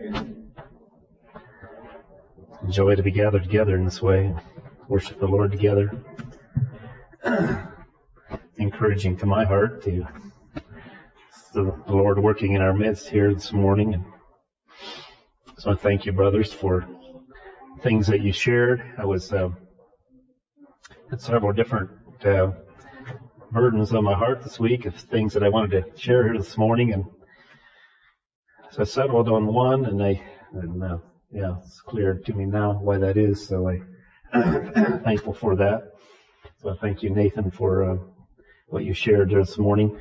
Joy to be gathered together in this way, worship the Lord together. Encouraging to my heart to the Lord working in our midst here this morning. And so I thank you, brothers, for things that you shared. I was had several different burdens on my heart this week of things that I wanted to share here this morning, and so I settled on one, and it's clear to me now why that is. So I'm thankful for that. So I thank you, Nathan, for what you shared this morning.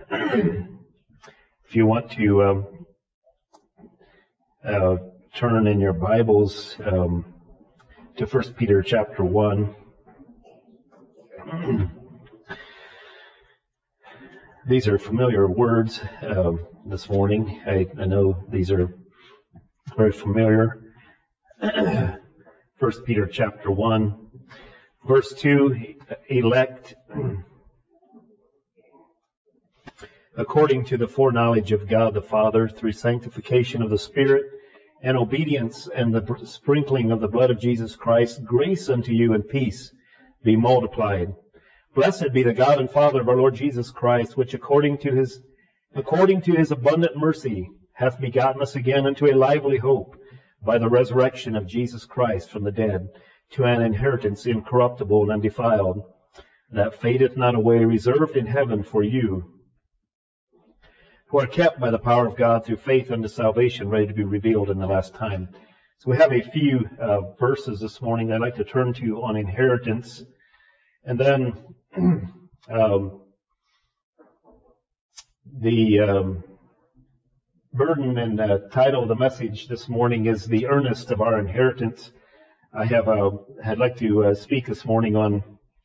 If you want to turn in your Bibles to 1 Peter chapter 1. These are familiar words this morning. I know these are very familiar. 1 Peter chapter 1, verse 2, elect according to the foreknowledge of God the Father, through sanctification of the Spirit and obedience and the sprinkling of the blood of Jesus Christ, grace unto you and peace be multiplied. Blessed be the God and Father of our Lord Jesus Christ, which according to his abundant mercy hath begotten us again unto a lively hope by the resurrection of Jesus Christ from the dead, to an inheritance incorruptible and undefiled, that fadeth not away, reserved in heaven for you, who are kept by the power of God through faith unto salvation, ready to be revealed in the last time. So we have a few verses this morning I'd like to turn to on inheritance. And then the burden and title of the message this morning is the earnest of our inheritance. I'd like to speak this morning on,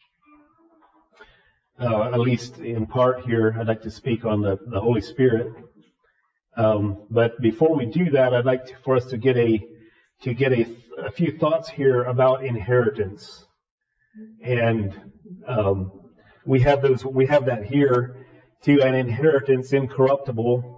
at least in part here, I'd like to speak on the Holy Spirit. But before we do that, I'd like for us to get a few thoughts here about inheritance. And we have that here, to an inheritance incorruptible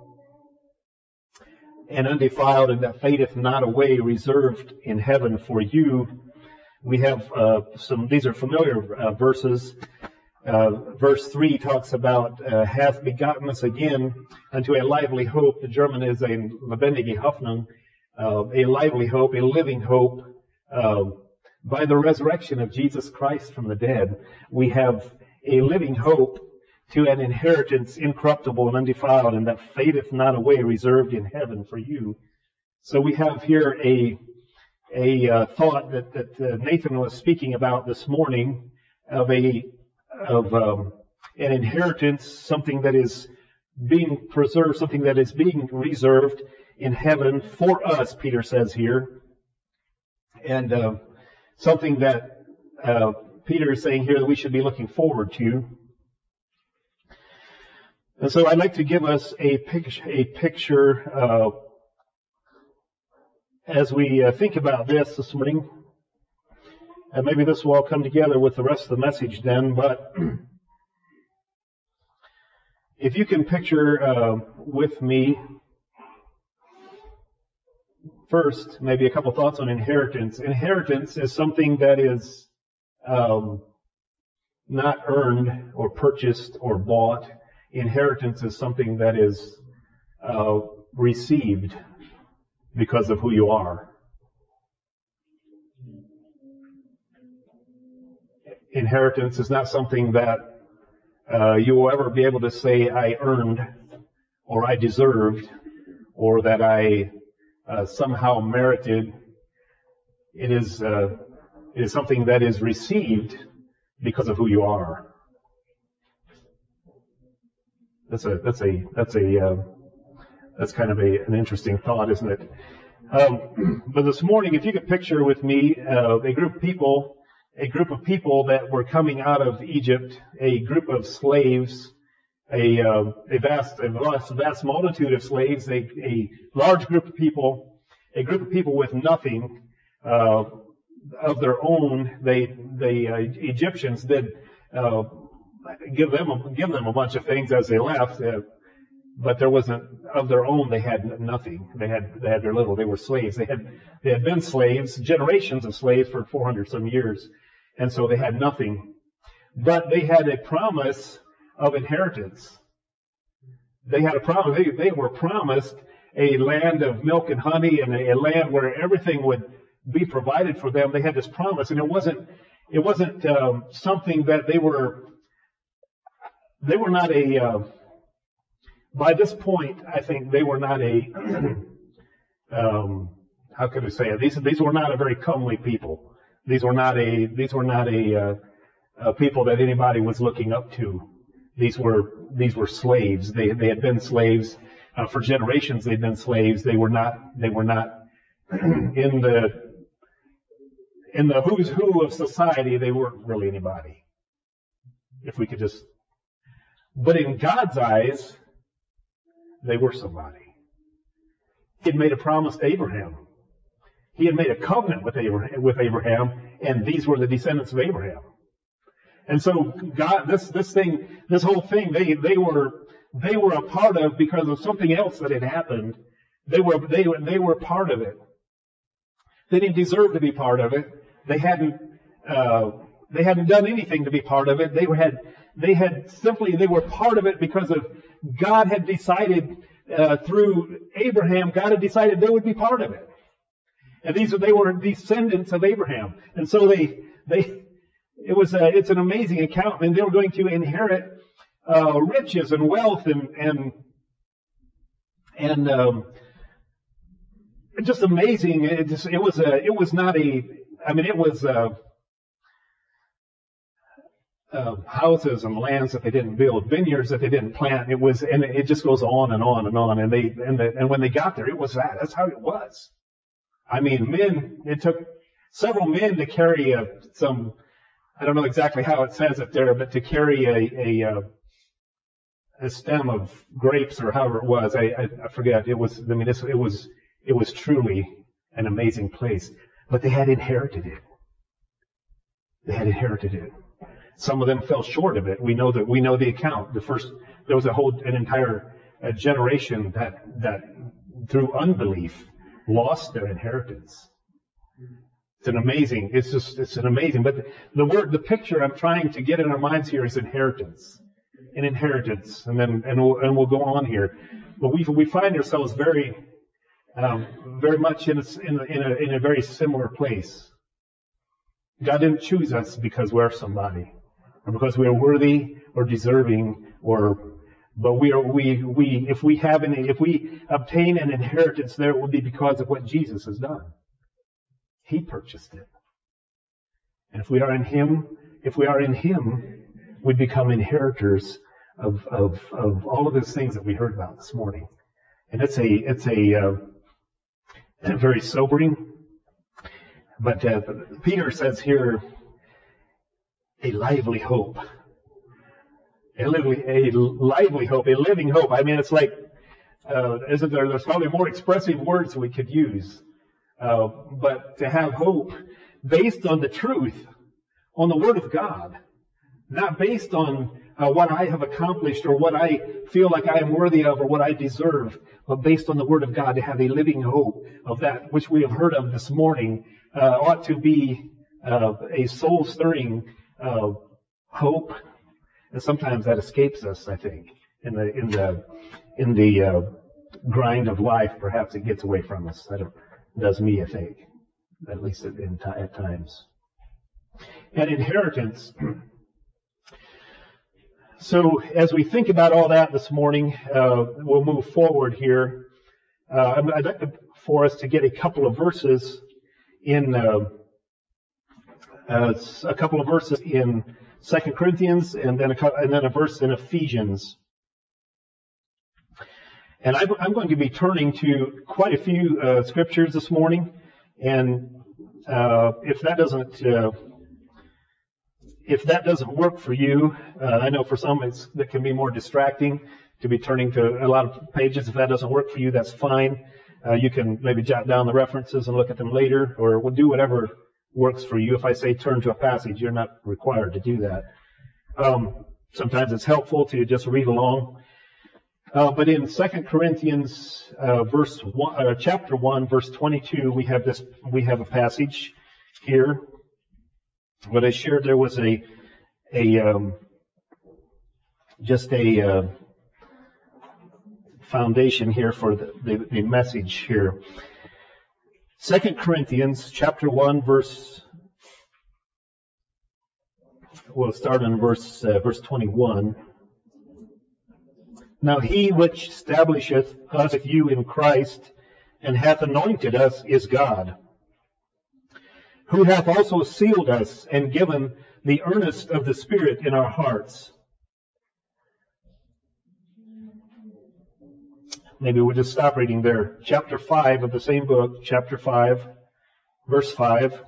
and undefiled, and that fadeth not away, reserved in heaven for you. We have these are familiar verses. Verse 3 talks about hath begotten us again unto a lively hope. The German is a lebendige Hoffnung, a lively hope, a living hope, by the resurrection of Jesus Christ from the dead. We have a living hope to an inheritance incorruptible and undefiled, and that fadeth not away, reserved in heaven for you. So we have here a thought that Nathan was speaking about this morning of an inheritance, something that is being preserved, something that is being reserved in heaven for us, Peter says here, and something that Peter is saying here that we should be looking forward to. And so I'd like to give us a picture as we think about this morning. And maybe this will all come together with the rest of the message then. But if you can picture with me, first, maybe a couple thoughts on inheritance. Inheritance is something that is not earned or purchased or bought. Inheritance is something that is received because of who you are. Inheritance is not something that you will ever be able to say, I earned, or I deserved, or that I somehow merited. It is something that is received because of who you are. That's kind of an interesting thought, isn't it? But this morning, if you could picture with me a group of people that were coming out of Egypt, a group of slaves, a vast multitude of slaves, a large group of people, with nothing of their own. The Egyptians did give them a bunch of things as they left. but there wasn't, of their own, they had nothing. They had very little. They were slaves. They had been slaves, generations of slaves for 400 some years. And so they had nothing. But they had a promise of inheritance. They had a promise. They were promised a land of milk and honey, and a land where everything would be provided for them. They had this promise, and it wasn't something that they were not a, by this point, I think they were not a, how could I say it? These were not a very comely people. These were not a people that anybody was looking up to. These were slaves. They had been slaves for generations. They'd been slaves. They were not in the who's who of society. They weren't really anybody. If we could just, but in God's eyes, they were somebody. He had made a promise to Abraham. He had made a covenant with Abraham, and these were the descendants of Abraham. And so God, this whole thing, they were a part of because of something else that had happened. They were part of it. They didn't deserve to be part of it. They hadn't done anything to be part of it. They were part of it because of God had decided through Abraham. God had decided they would be part of it, and they were descendants of Abraham. And so it's an amazing account, and they were going to inherit riches and wealth and just amazing. It was houses and lands that they didn't build, vineyards that they didn't plant. And it just goes on and on and on. And when they got there, it was that. That's how it was. I mean, it took several men to carry I don't know exactly how it says it there, but to carry a stem of grapes or however it was, I forget. It was truly an amazing place. But they had inherited it. They had inherited it. Some of them fell short of it. We know the account. There was an entire generation that through unbelief lost their inheritance. It's an amazing, but the picture I'm trying to get in our minds here is inheritance. An inheritance. And we'll go on here. But we find ourselves very much in a very similar place. God didn't choose us because we're somebody, or because we are worthy or deserving, but if we obtain an inheritance there, it will be because of what Jesus has done. He purchased it. And if we are in Him, we become inheritors of all of those things that we heard about this morning. And it's a very sobering. But Peter says here, a lively hope. A lively hope, a living hope. I mean, it's like, there's probably more expressive words we could use. But to have hope based on the truth, on the Word of God, not based on what I have accomplished or what I feel like I am worthy of or what I deserve, but based on the Word of God, to have a living hope of that which we have heard of this morning, ought to be a soul-stirring hope. And sometimes that escapes us, I think, in the grind of life. Perhaps it gets away from us. It does me, I think, at least at times. And inheritance. So as we think about all that this morning, we'll move forward here. I'd like for us to get a couple of verses in 2 Corinthians, and then a verse in Ephesians. And I'm going to be turning to quite a few scriptures this morning, and if that doesn't work for you, I know for some that can be more distracting to be turning to a lot of pages. If that doesn't work for you, that's fine. You can maybe jot down the references and look at them later, or we'll do whatever works for you. If I say turn to a passage, you're not required to do that. Sometimes it's helpful to just read along. But in 2 Corinthians chapter 1, verse 22, we have a passage here. What I shared there was just a foundation here for the message here. 2 Corinthians chapter 1, we'll start in verse 21. Now he which establisheth us with you in Christ, and hath anointed us, is God, who hath also sealed us, and given the earnest of the Spirit in our hearts. Maybe we'll just stop reading there. Chapter 5 of the same book, chapter 5, verse 5.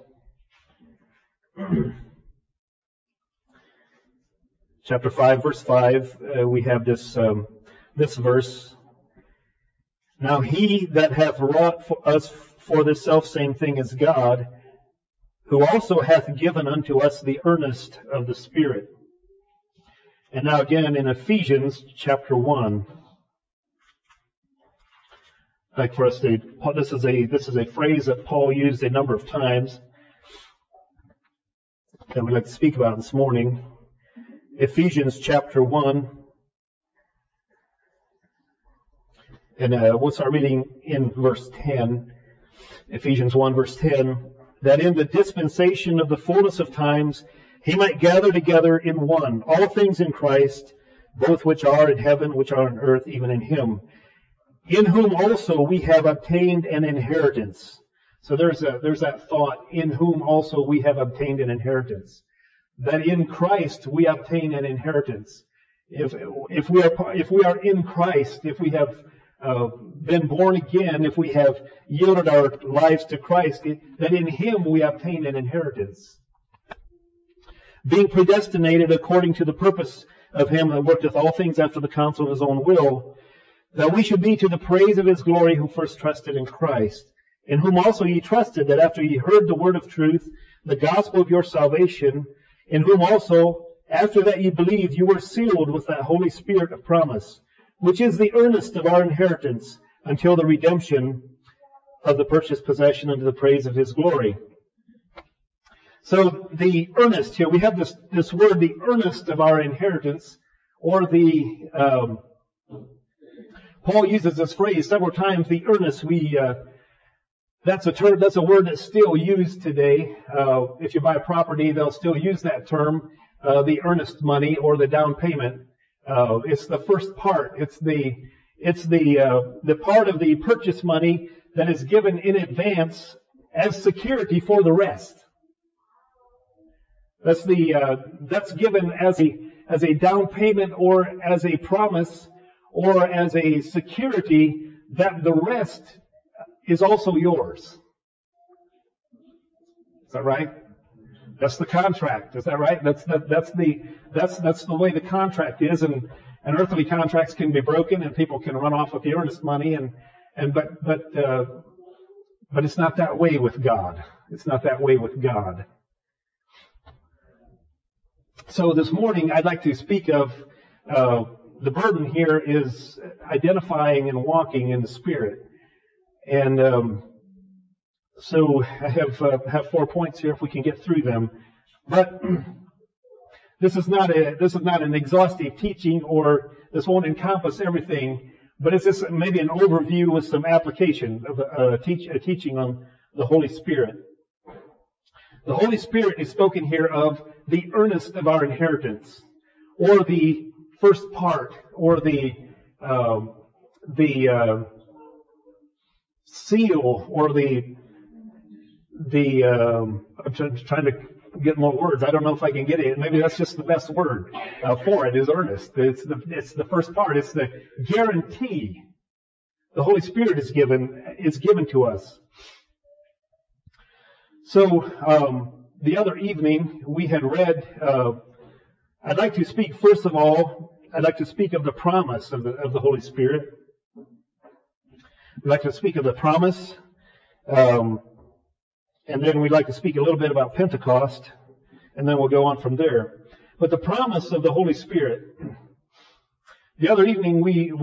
Chapter 5, verse 5, we have this verse. Now he that hath wrought for us for this selfsame thing is God, who also hath given unto us the earnest of the Spirit. And now again in Ephesians chapter 1. Like for us to, this is a phrase that Paul used a number of times that we'd like to speak about this morning. Ephesians chapter 1. And we'll start reading in verse 10. Ephesians 1, verse 10. That in the dispensation of the fullness of times he might gather together in one all things in Christ, both which are in heaven, which are on earth, even in him, in whom also we have obtained an inheritance. So there's that thought, in whom also we have obtained an inheritance. That in Christ we obtain an inheritance. If we are in Christ, if we have been born again, if we have yielded our lives to Christ, that in him we obtain an inheritance. Being predestinated according to the purpose of him that worketh all things after the counsel of his own will, that we should be to the praise of his glory, who first trusted in Christ, in whom also ye trusted, that after ye heard the word of truth, the gospel of your salvation, in whom also after that ye believed, you were sealed with that Holy Spirit of promise, which is the earnest of our inheritance, until the redemption of the purchased possession, unto the praise of his glory. So the earnest here, we have this word, the earnest of our inheritance, or Paul uses this phrase several times, the earnest. That's a word that's still used today. If you buy a property, they'll still use that term, the earnest money or the down payment. It's the first part. It's the part of the purchase money that is given in advance as security for the rest. That's given as a down payment, or as a promise, or as a security that the rest is also yours. Is that right? That's the contract. Is that right? That's the way the contract is, and earthly contracts can be broken, and people can run off with the earnest money, but it's not that way with God. It's not that way with God. So this morning I'd like to speak of the burden here is identifying and walking in the Spirit, and so I have 4 points here if we can get through them. But this is not an exhaustive teaching, or this won't encompass everything. But it's just maybe an overview with some application of a teaching on the Holy Spirit. The Holy Spirit is spoken here of the earnest of our inheritance, or the first part, or the seal, or I'm trying to get more words. I don't know if I can get it. Maybe that's just the best word for it, is earnest. It's the first part. It's the guarantee. The Holy Spirit is given to us. So the other evening we had read. I'd like to speak first of all. I'd like to speak of the promise of the Holy Spirit. We'd like to speak of the promise, and then we'd like to speak a little bit about Pentecost, and then we'll go on from there. But the promise of the Holy Spirit. The other evening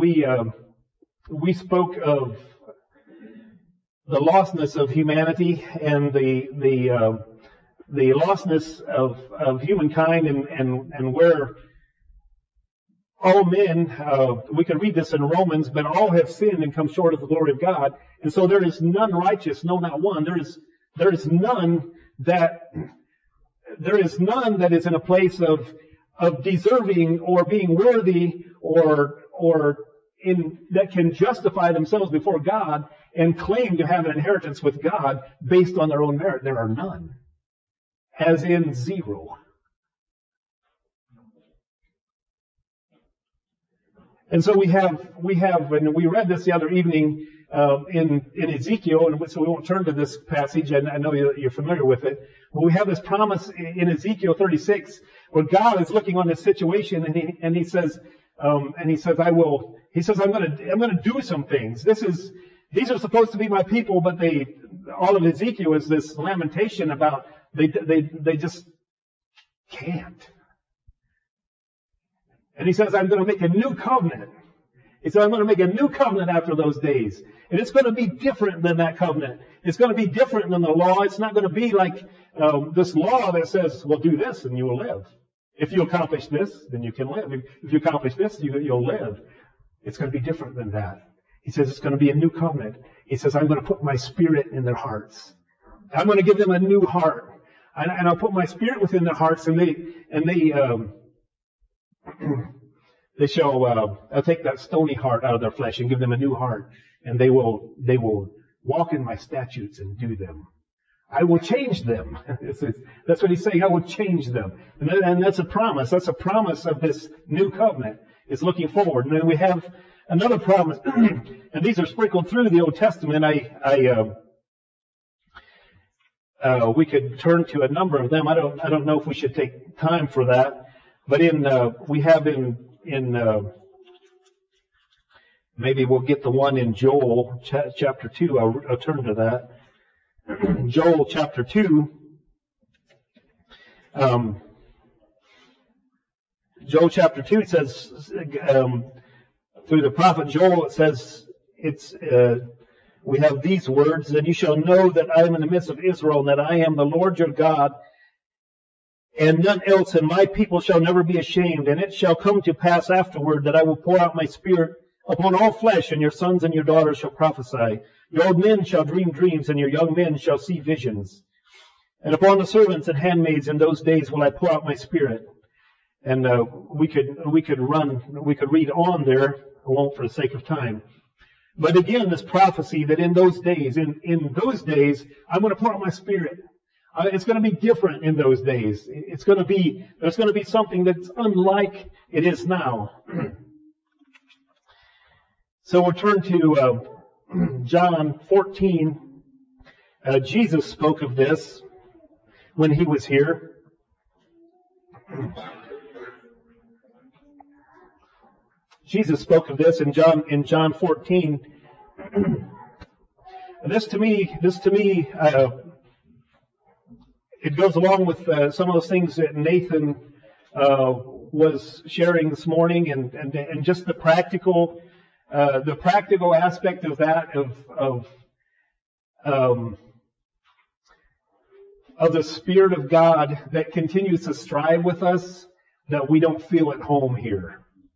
we spoke of the lostness of humanity and the lostness of humankind and where all men, we can read this in Romans, but all have sinned and come short of the glory of God. And so there is none righteous, no, not one. There is none that is in a place of deserving or being worthy or that can justify themselves before God and claim to have an inheritance with God based on their own merit. There are none. As in zero. And so we have, and we read this the other evening in Ezekiel, and so we won't turn to this passage, and I know you're familiar with it. But we have this promise in Ezekiel 36 where God is looking on this situation, and he says, I'm going to do some things. These are supposed to be my people, but all of Ezekiel is this lamentation about they just can't. And he says, I'm going to make a new covenant. He said, I'm going to make a new covenant after those days. And it's going to be different than that covenant. It's going to be different than the law. It's not going to be like this law that says, well, do this and you will live. If you accomplish this, then you can live. If you accomplish this, you'll live. It's going to be different than that. He says, it's going to be a new covenant. He says, I'm going to put my spirit in their hearts. I'm going to give them a new heart. And I'll put my spirit within their hearts, and they shall, I'll take that stony heart out of their flesh and give them a new heart, and they will walk in my statutes and do them. I will change them. That's what he's saying. I will change them. And that's a promise. That's a promise of this new covenant. It's looking forward. And then we have another promise, and these are sprinkled through the Old Testament. We could turn to a number of them. I don't know if we should take time for that. But we have in maybe we'll get the one in Joel chapter 2. I'll turn to that. Joel chapter 2. Joel chapter 2 says, through the prophet Joel, it says, we have these words, and you shall know that I am in the midst of Israel, and that I am the Lord your God, and none else, and my people shall never be ashamed. And it shall come to pass afterward that I will pour out my spirit upon all flesh, and your sons and your daughters shall prophesy. Your old men shall dream dreams, and your young men shall see visions. And upon the servants and handmaids in those days will I pour out my spirit. And we could read on there. I won't for the sake of time. But again, this prophecy that in those days, I'm going to pour out my spirit. It's going to be different in those days. There's going to be something that's unlike it is now. So we'll turn to John 14. Jesus spoke of this when he was here. Jesus spoke of this in John 14. This to me, it goes along with some of those things that Nathan was sharing this morning, and just the practical aspect of that of the Spirit of God that continues to strive with us, that we don't feel at home here.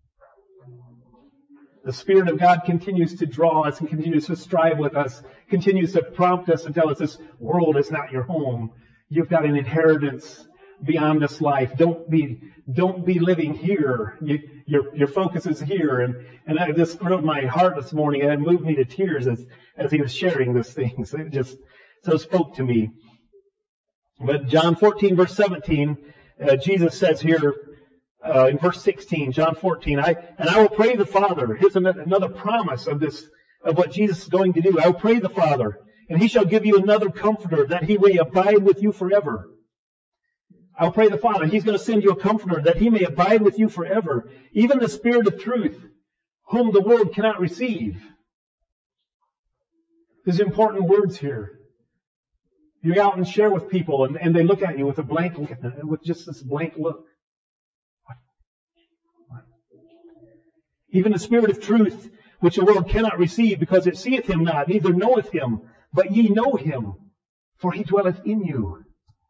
The Spirit of God continues to draw us and continues to strive with us, continues to prompt us and tell us this world is not your home. You've got an inheritance beyond this life. Don't be living here. Your focus is here. And that just thrilled my heart this morning, and it moved me to tears as he was sharing these things. It just so spoke to me. But John 14, verse 17, Jesus says here, in verse 16, John 14, I will pray the Father. Here's another promise of what Jesus is going to do. I will pray the Father, and he shall give you another comforter, that he may abide with you forever. I'll pray the Father. He's going to send you a comforter, that he may abide with you forever. Even the Spirit of truth, whom the world cannot receive. There's important words here. You go out and share with people, and they look at you with with just this blank look. even the Spirit of truth, which the world cannot receive, because it seeth him not, neither knoweth him. But ye know him, for he dwelleth in you.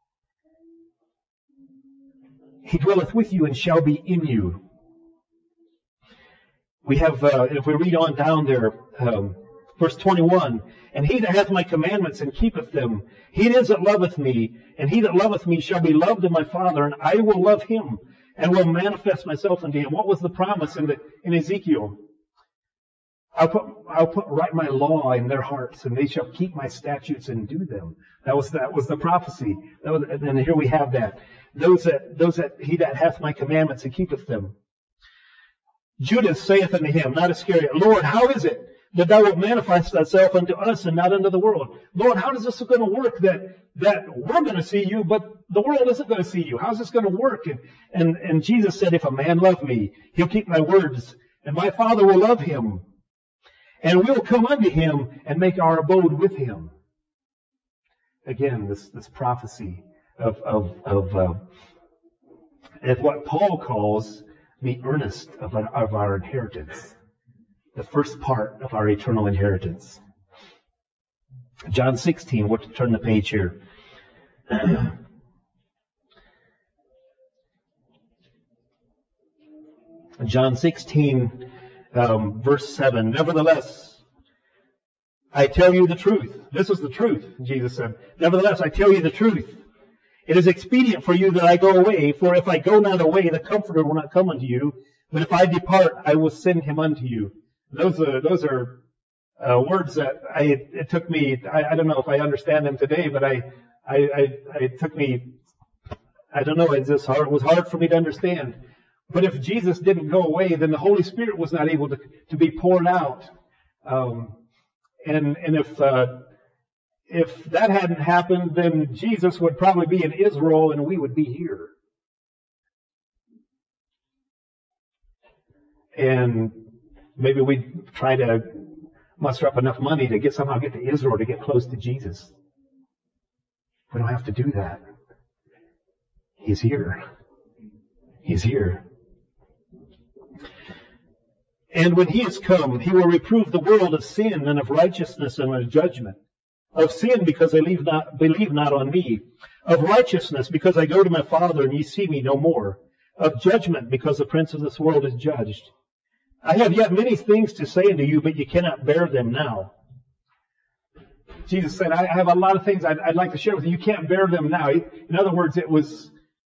He dwelleth with you and shall be in you. We have, if we read on down there, verse 21, and he that hath my commandments and keepeth them, he it is that loveth me, and he that loveth me shall be loved of my Father, and I will love him, and will manifest myself unto him. What was the promise in Ezekiel? I'll put my law in their hearts, and they shall keep my statutes and do them. That was the prophecy. And here we have that. Those that he that hath my commandments and keepeth them. Judas saith unto him, not Iscariot, Lord, how is it that thou wilt manifest thyself unto us and not unto the world? Lord, how is this going to work that we're going to see you, but the world isn't going to see you? How's this going to work? And Jesus said, if a man love me, he'll keep my words, and my Father will love him. And we'll come unto him and make our abode with him. Again, this prophecy of what Paul calls the earnest of our inheritance. The first part of our eternal inheritance. John 16, we'll turn the page here. John 16, verse 7. Nevertheless, I tell you the truth. This is the truth, Jesus said. Nevertheless, I tell you the truth. It is expedient for you that I go away, for if I go not away, the Comforter will not come unto you. But if I depart, I will send him unto you. Those are words that it took me. I don't know if I understand them today, but it took me. I don't know. It was hard for me to understand. But if Jesus didn't go away, then the Holy Spirit was not able to be poured out. And if that hadn't happened, then Jesus would probably be in Israel and we would be here. And maybe we'd try to muster up enough money to somehow get to Israel to get close to Jesus. We don't have to do that. He's here. He's here. And when he is come, he will reprove the world of sin and of righteousness and of judgment. Of sin, because they believe not on me. Of righteousness, because I go to my Father, and ye see me no more. Of judgment, because the prince of this world is judged. I have yet many things to say unto you, but ye cannot bear them now. Jesus said, I have a lot of things I'd like to share with you. You can't bear them now. In other words, it was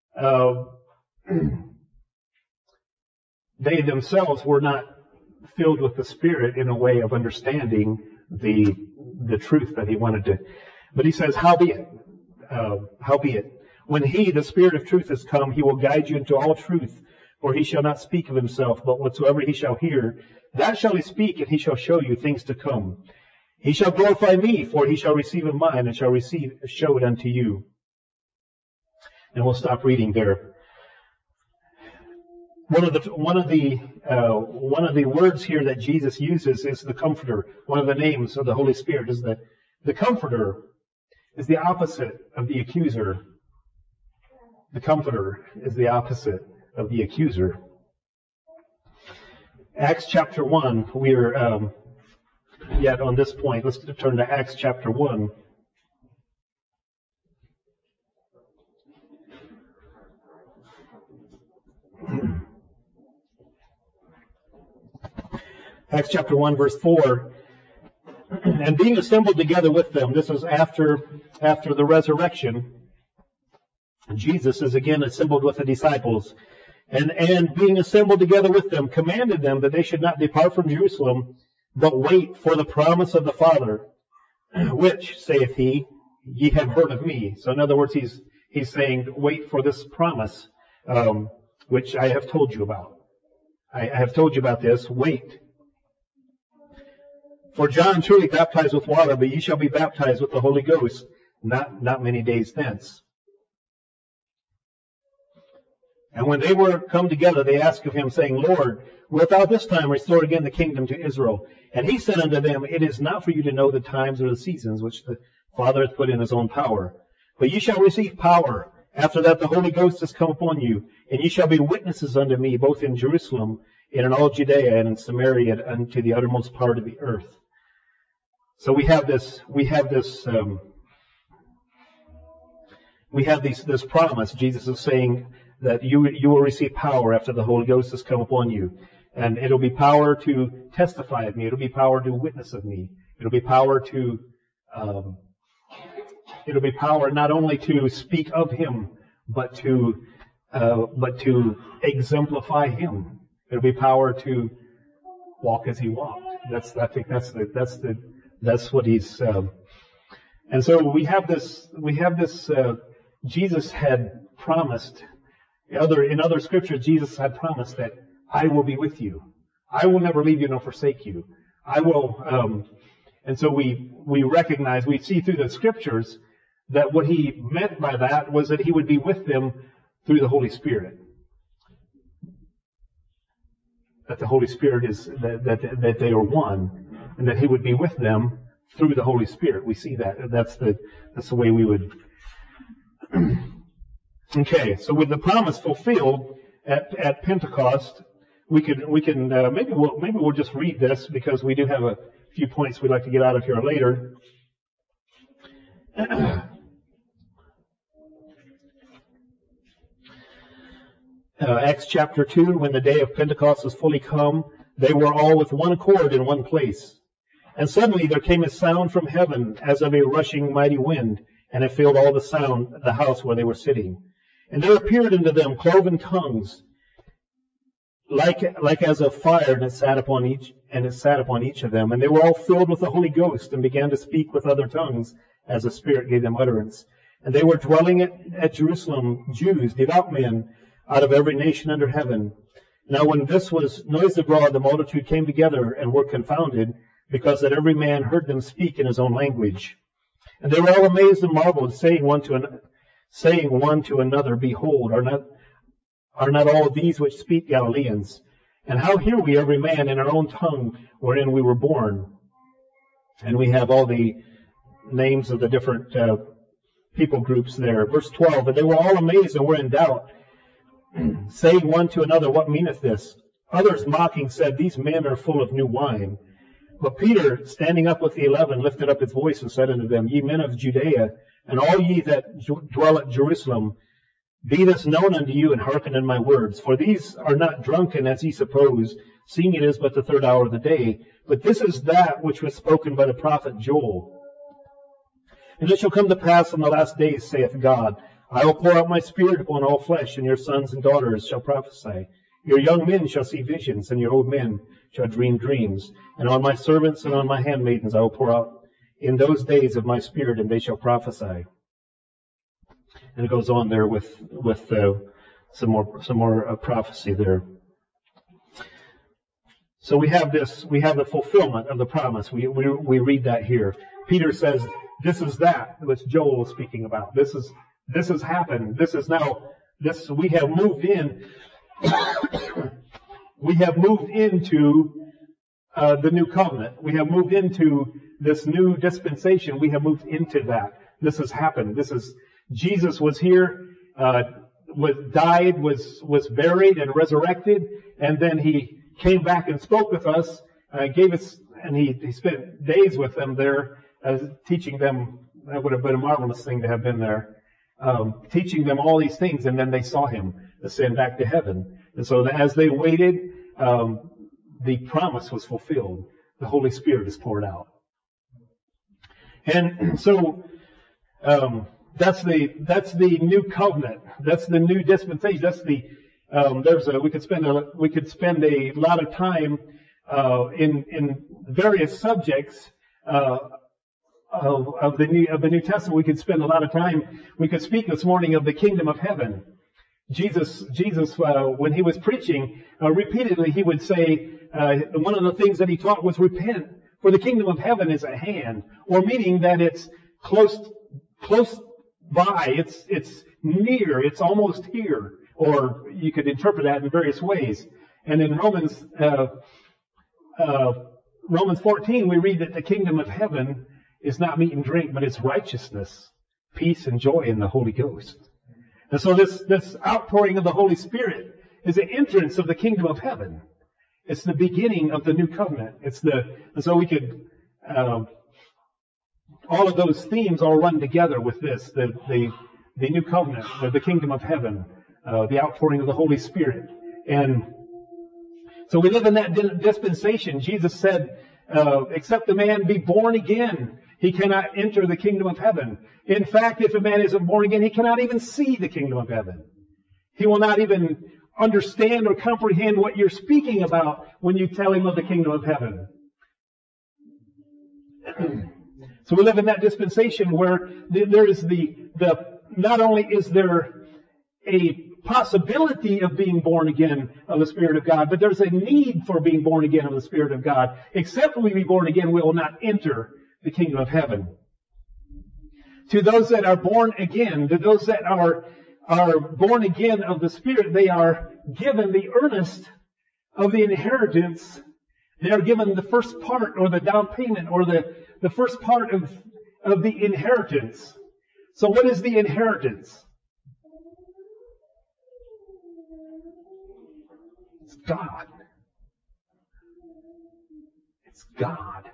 they themselves were not filled with the Spirit in a way of understanding the truth that he wanted to. But he says, howbeit, when he, the Spirit of truth, is come, he will guide you into all truth. For he shall not speak of himself, but whatsoever he shall hear, that shall he speak, and he shall show you things to come. He shall glorify me, for he shall receive of mine, and shall show it unto you. And we'll stop reading there. One of the words here that Jesus uses is the Comforter. One of the names of the Holy Spirit is the Comforter is the opposite of the accuser. The Comforter is the opposite of the accuser. Acts chapter 1, we're yet on this point. Let's turn to Acts chapter 1. Acts chapter 1, verse 4. And being assembled together with them, this was after the resurrection, Jesus is again assembled with the disciples. And being assembled together with them, commanded them that they should not depart from Jerusalem, but wait for the promise of the Father, which, saith he, ye have heard of me. So in other words, he's saying, wait for this promise, which I have told you about. I have told you about this. Wait. For John truly baptized with water, but ye shall be baptized with the Holy Ghost not many days thence. And when they were come together, they asked of him, saying, Lord, wilt thou this time restore again the kingdom to Israel? And he said unto them, It is not for you to know the times or the seasons which the Father hath put in his own power. But ye shall receive power. After that the Holy Ghost is come upon you, and ye shall be witnesses unto me, both in Jerusalem, and in all Judea and in Samaria and to the uttermost part of the earth. So we have this promise. Jesus is saying that you will receive power after the Holy Ghost has come upon you. And it'll be power to testify of me. It'll be power to witness of me. It'll be power not only to speak of Him, but to exemplify Him. It'll be power to walk as He walked. I think that's what He's. And so we have this. Jesus had promised. In other scriptures, Jesus had promised that I will be with you. I will never leave you nor forsake you. I will. And so we recognize, we see through the scriptures that what He meant by that was that He would be with them through the Holy Spirit. That the Holy Spirit is that they are one, and that He would be with them through the Holy Spirit. We see that. That's the way we would. Okay, so with the promise fulfilled at Pentecost, we can maybe we'll just read this, because we do have a few points we'd like to get out of here later. Acts chapter 2, when the day of Pentecost was fully come, they were all with one accord in one place. And suddenly there came a sound from heaven as of a rushing mighty wind, and it filled all the house where they were sitting. And there appeared unto them cloven tongues, like as of fire, and it sat upon each of them. And they were all filled with the Holy Ghost, and began to speak with other tongues, as the Spirit gave them utterance. And they were dwelling at Jerusalem, Jews, devout men, out of every nation under heaven. Now when this was noised abroad, the multitude came together, and were confounded, because that every man heard them speak in his own language. And they were all amazed and marveled, saying one to another, Behold, are not all these which speak Galileans? And how hear we every man in our own tongue wherein we were born? And we have all the names of the different people groups there. Verse 12, and they were all amazed and were in doubt, saying one to another, What meaneth this? Others mocking said, These men are full of new wine. But Peter, standing up with the 11, lifted up his voice and said unto them, Ye men of Judea, and all ye that dwell at Jerusalem, be this known unto you, and hearken unto my words. For these are not drunken, as ye suppose, seeing it is but the third hour of the day. But this is that which was spoken by the prophet Joel. And it shall come to pass in the last days, saith God, I will pour out my Spirit upon all flesh, and your sons and daughters shall prophesy. Your young men shall see visions, and your old men shall dream dreams. And on my servants and on my handmaidens I will pour out in those days of my Spirit, and they shall prophesy. And it goes on there with some more prophecy there. So we have the fulfillment of the promise. We read that here. Peter says, this is that which Joel was speaking about. This has happened. We have moved in. We have moved into the new covenant. We have moved into this new dispensation. We have moved into that. This has happened. Jesus was here, died, was buried and resurrected, and then He came back and spoke with us, gave us, and He spent days with them there, teaching them. That would have been a marvelous thing to have been there, teaching them all these things, and then they saw Him ascend back to heaven. And so as they waited, the promise was fulfilled. The Holy Spirit is poured out. And so that's the new covenant. That's the new dispensation. That's we could spend a lot of time in various subjects of the New Testament. We could spend a lot of time. We could speak this morning of the kingdom of heaven. Jesus, when He was preaching, repeatedly He would say, one of the things that He taught was repent, for the kingdom of heaven is at hand, or meaning that it's close by, it's near, it's almost here, or you could interpret that in various ways. And in Romans 14, we read that the kingdom of heaven is not meat and drink, but it's righteousness, peace, and joy in the Holy Ghost. And so this outpouring of the Holy Spirit is the entrance of the kingdom of heaven. It's the beginning of the new covenant. And so we could, all of those themes all run together with this, the new covenant, the kingdom of heaven, the outpouring of the Holy Spirit. And so we live in that dispensation. Jesus said, except a man be born again, he cannot enter the kingdom of heaven. In fact, if a man isn't born again, he cannot even see the kingdom of heaven. He will not even understand or comprehend what you're speaking about when you tell him of the kingdom of heaven. So we live in that dispensation where there is not only is there a possibility of being born again of the Spirit of God, but there's a need for being born again of the Spirit of God. Except when we be born again, we will not enter the kingdom of heaven. To those that are born again, to those that are born again of the Spirit, they are given the earnest of the inheritance. They are given the first part, or the down payment, or the first part of the inheritance. So what is the inheritance? It's God. It's God.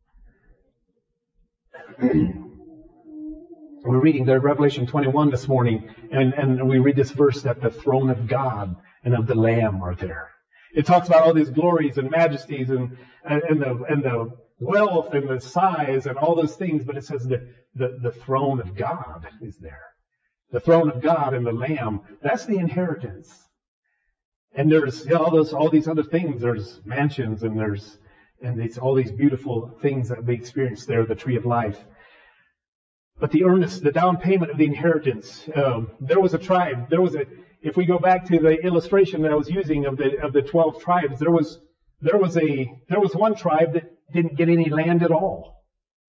We're reading there Revelation 21 this morning, and we read this verse that the throne of God and of the Lamb are there. It talks about all these glories and majesties and the wealth and the size and all those things, but it says the throne of God is there. The throne of God and the Lamb, that's the inheritance. And there's all these other things. There's mansions and it's all these beautiful things that we experience there, the tree of life. But the down payment of the inheritance, there was a tribe. If we go back to the illustration that I was using of the 12 tribes, there was one tribe that didn't get any land at all.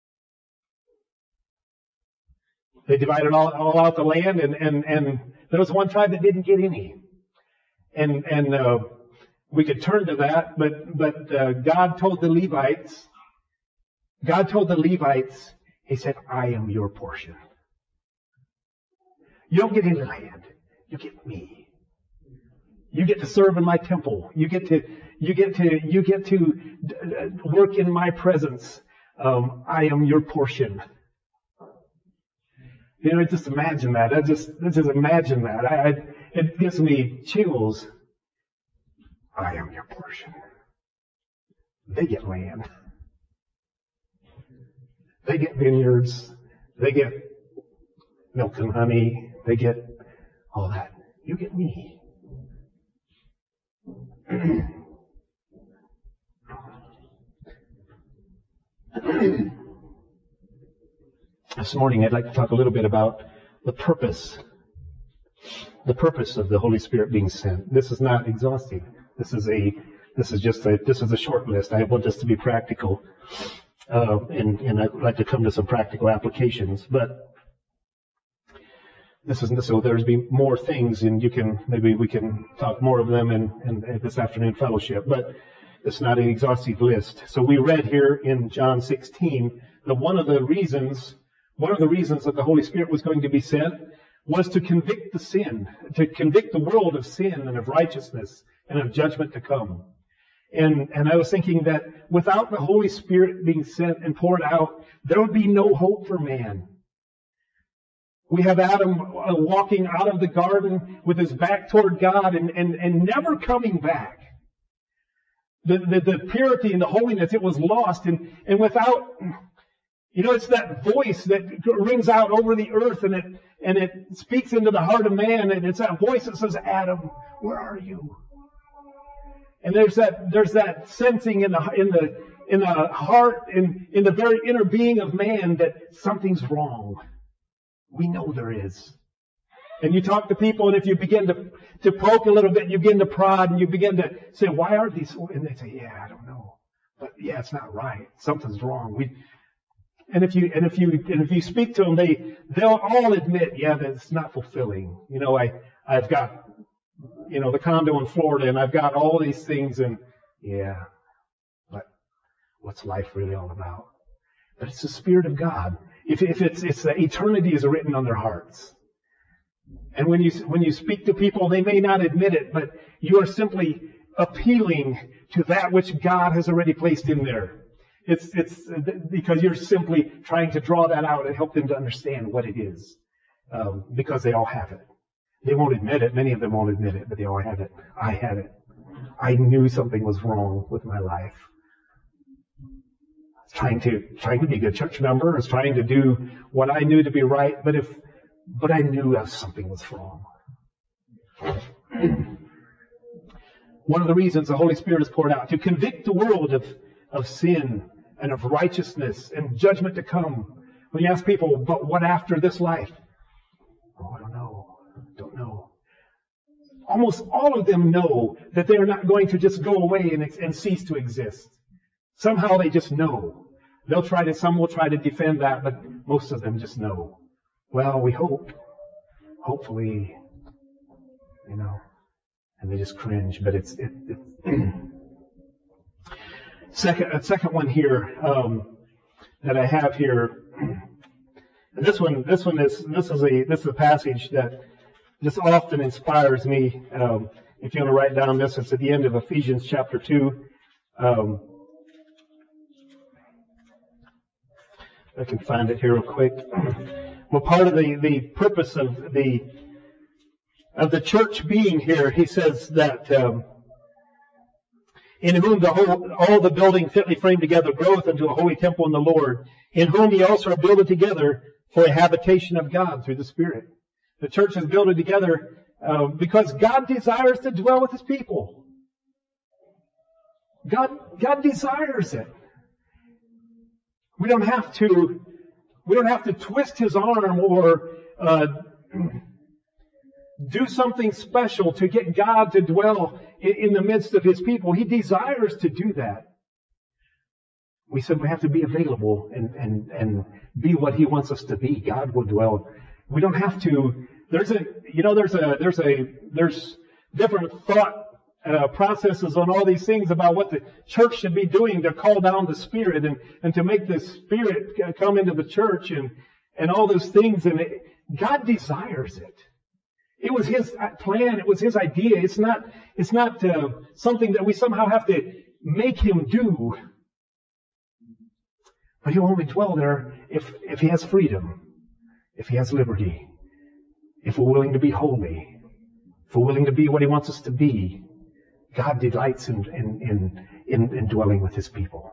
They divided all out the land, and there was one tribe that didn't get any. And we could turn to that, but God told the Levites, He said, I am your portion. You don't get any land. You get me. You get to serve in my temple. You get to work in my presence. I am your portion. You know, just imagine that. Just imagine that. It gives me chills. I am your portion. They get land. They get vineyards. They get milk and honey. They get all that. You get me. This morning I'd like to talk a little bit about the purpose of the Holy Spirit being sent. This is not exhaustive. This is a short list. I want this to be practical. And I'd like to come to some practical applications, but this isn't so. There's be more things, and maybe we can talk more of them in this afternoon fellowship. But it's not an exhaustive list. So we read here in John 16 that one of the reasons that the Holy Spirit was going to be sent was to convict the world of sin and of righteousness and of judgment to come. And I was thinking that without the Holy Spirit being sent and poured out, there would be no hope for man. We have Adam walking out of the garden with his back toward God and never coming back. The purity and the holiness, it was lost. And without, it's that voice that rings out over the earth and it speaks into the heart of man. And it's that voice that says, Adam, where are you? And there's that sensing in the heart, in the very inner being of man that something's wrong. We know there is. And you talk to people, and if you begin to poke a little bit, you begin to prod, and you begin to say, why aren't these? And they say, yeah, I don't know. But yeah, it's not right. Something's wrong. And if you speak to them, they'll all admit, yeah, that it's not fulfilling. I've got the condo in Florida, and I've got all these things, and yeah, but what's life really all about? But it's the Spirit of God. If it's the eternity is written on their hearts. And when you speak to people, they may not admit it, but you are simply appealing to that which God has already placed in there. It's because you're simply trying to draw that out and help them to understand what it is. Because they all have it. They won't admit it. Many of them won't admit it, but they all have it. I had it. I knew something was wrong with my life. I was trying to be a good church member. I was trying to do what I knew to be right, but I knew something was wrong. One of the reasons the Holy Spirit is poured out, to convict the world of sin and of righteousness and judgment to come. When you ask people, but what after this life? Oh, I don't know. Almost all of them know that they are not going to just go away and cease to exist. Somehow they just know. Some will try to defend that, but most of them just know. Well, we hope. Hopefully, and they just cringe, but it's second one here, that I have here. And this is a passage that just often inspires me. If you want to write down this, it's at the end of Ephesians chapter 2. I can find it here real quick. Well, part of the purpose of the church being here, he says that in whom all the building fitly framed together groweth into a holy temple in the Lord, in whom ye also are builded together for a habitation of God through the Spirit. The church is built together because God desires to dwell with His people. God desires it. We don't have to twist His arm or do something special to get God to dwell in the midst of His people. He desires to do that. We simply have to be available and be what He wants us to be. God will dwell. We don't have to. There's different thought processes on all these things about what the church should be doing to call down the Spirit and to make the Spirit come into the church and all those things. And God desires it. It was His plan. It was His idea. It's not something that we somehow have to make Him do. But He'll only dwell there if He has freedom, if He has liberty, if we're willing to be holy, if we're willing to be what He wants us to be. God delights in dwelling with His people.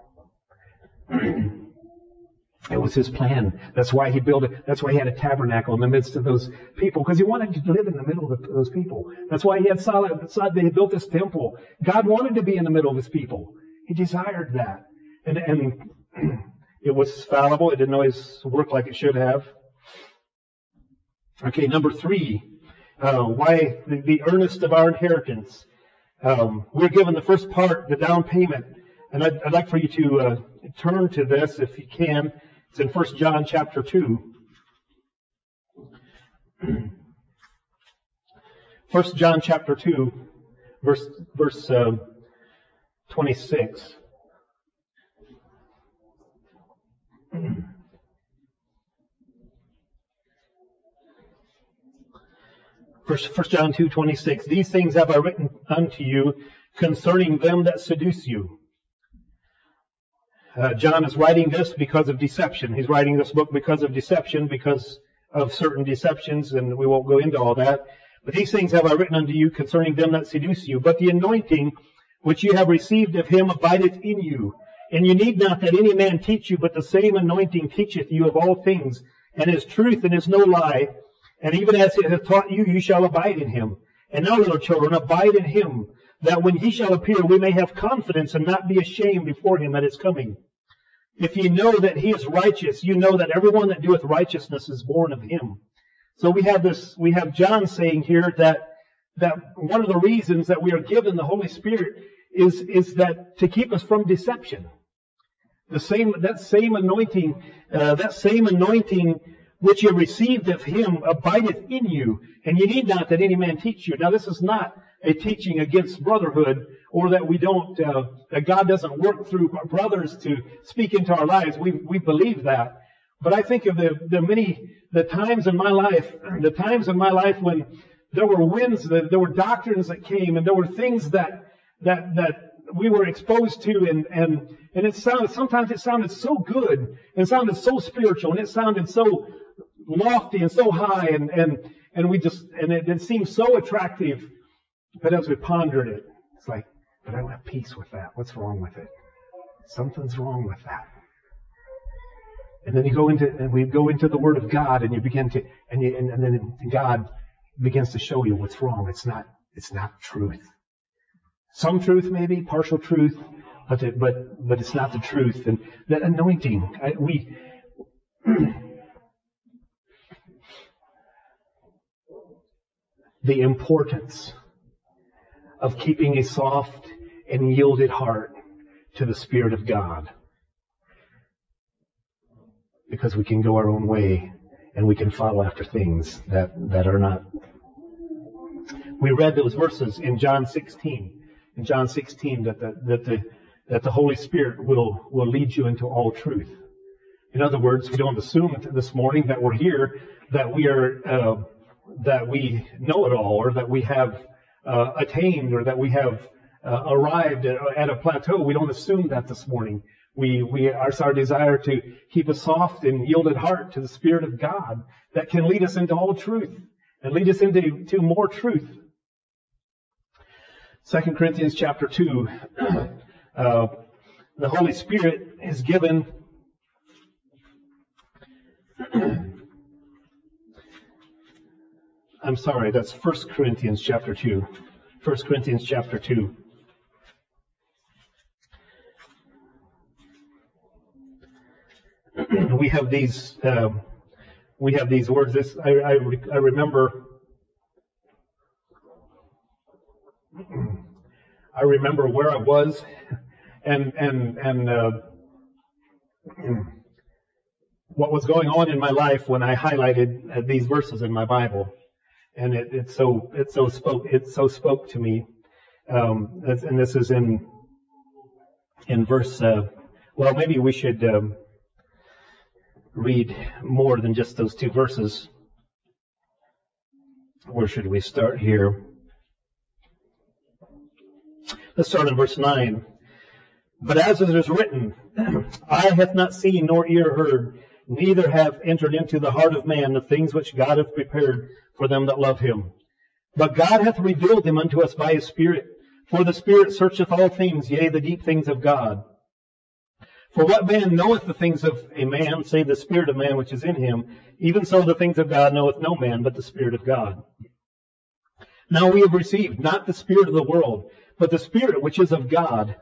It was His plan. That's why He built it. That's why He had a tabernacle in the midst of those people, because He wanted to live in the middle of those people. That's why He had they built this temple. God wanted to be in the middle of His people. He desired that. And it was fallible. It didn't always work like it should have. Okay, number 3. Why the earnest of our inheritance. We're given the first part, the down payment. And I'd like for you to turn to this if you can. It's in 1 John chapter 2. 1 John chapter 2, verse 26. 1 John 2:26. These things have I written unto you concerning them that seduce you. John is writing this because of deception. He's writing this book because of deception, because of certain deceptions, and we won't go into all that. But these things have I written unto you concerning them that seduce you. But the anointing which you have received of Him abideth in you. And you need not that any man teach you, but the same anointing teacheth you of all things, and is truth and is no lie. And even as it hath taught you, you shall abide in Him. And now, little children, abide in Him, that when He shall appear, we may have confidence and not be ashamed before Him that is coming. If ye know that He is righteous, you know that everyone that doeth righteousness is born of Him. So we have John saying here that one of the reasons that we are given the Holy Spirit is that to keep us from deception. That same anointing which you received of Him abideth in you, and ye need not that any man teach you. Now, this is not a teaching against brotherhood, or that that God doesn't work through brothers to speak into our lives. We believe that. But I think of the times in my life when there were winds, there were doctrines that came, and there were things that that we were exposed to, and sometimes it sounded so good, and sounded so spiritual, and it sounded so lofty and so high, and it seemed so attractive. But as we pondered it, it's like, but I don't have peace with that. What's wrong with it? Something's wrong with that. And then we go into the Word of God, and you begin to, and then God begins to show you what's wrong. It's not truth. Some truth, maybe partial truth, but it's not the truth. And that anointing, the importance of keeping a soft and yielded heart to the Spirit of God. Because we can go our own way and we can follow after things that are not. We read those verses in John 16. In John 16, that the Holy Spirit will lead you into all truth. In other words, we don't assume this morning that we're here, that we know it all, or that we have attained, or that we have arrived at a plateau. We don't assume that this morning. It's our desire to keep a soft and yielded heart to the Spirit of God that can lead us into all truth and lead us into more truth. 2 Corinthians chapter 2, the Holy Spirit is given I'm sorry, that's 1 Corinthians chapter 2. 1 Corinthians chapter 2. We have these words. I remember where I was and what was going on in my life when I highlighted these verses in my Bible, and it so spoke to me. And this is in verse. Well, maybe we should read more than just those two verses. Where should we start here? Let's start in verse 9. But as it is written, eye hath not seen nor ear heard, neither have entered into the heart of man the things which God hath prepared for them that love him. But God hath revealed them unto us by his Spirit. For the Spirit searcheth all things, yea, the deep things of God. For what man knoweth the things of a man, save the spirit of man which is in him? Even so the things of God knoweth no man, but the Spirit of God. Now we have received not the spirit of the world, but the Spirit which is of God,